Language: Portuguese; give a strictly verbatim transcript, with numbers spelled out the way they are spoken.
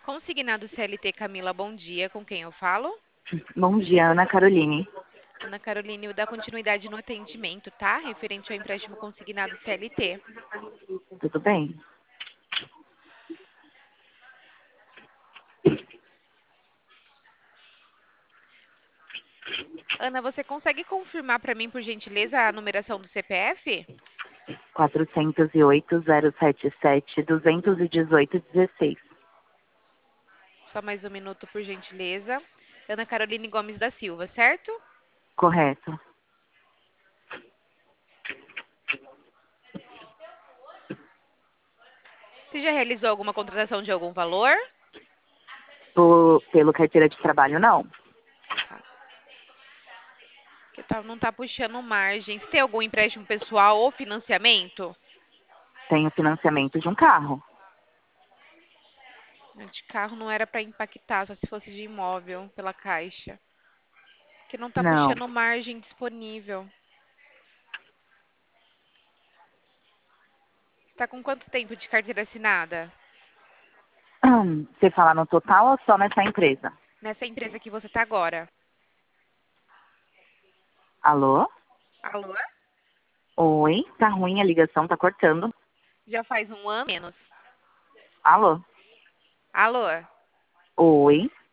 Consignado C L T Camila, bom dia. Com quem eu falo? Bom dia, Ana Caroline. Ana Caroline, dá continuidade no atendimento, tá? Referente ao empréstimo consignado C L T. Tudo bem? Ana, você consegue confirmar para mim, por gentileza, a numeração do C P F? quatrocentos e oito, zero sete sete, duzentos e dezoito, dezesseis. Só mais um minuto, por gentileza. Ana Caroline Gomes da Silva, certo? Correto. Você já realizou alguma contratação de algum valor? Por- pelo carteira de trabalho, não. Tá. Que tal não tá puxando margem. Você tem algum empréstimo pessoal ou financiamento? Tenho financiamento de um carro. De carro não era para impactar, só se fosse de imóvel pela Caixa. Que não tá Não. puxando margem disponível. Você tá com quanto tempo de carteira assinada? Hum, Você fala no total ou só nessa empresa? Nessa empresa que você tá agora? Alô? Alô? Oi? Tá ruim a ligação, tá cortando. Já faz um ano menos. Alô? Alô? Oi?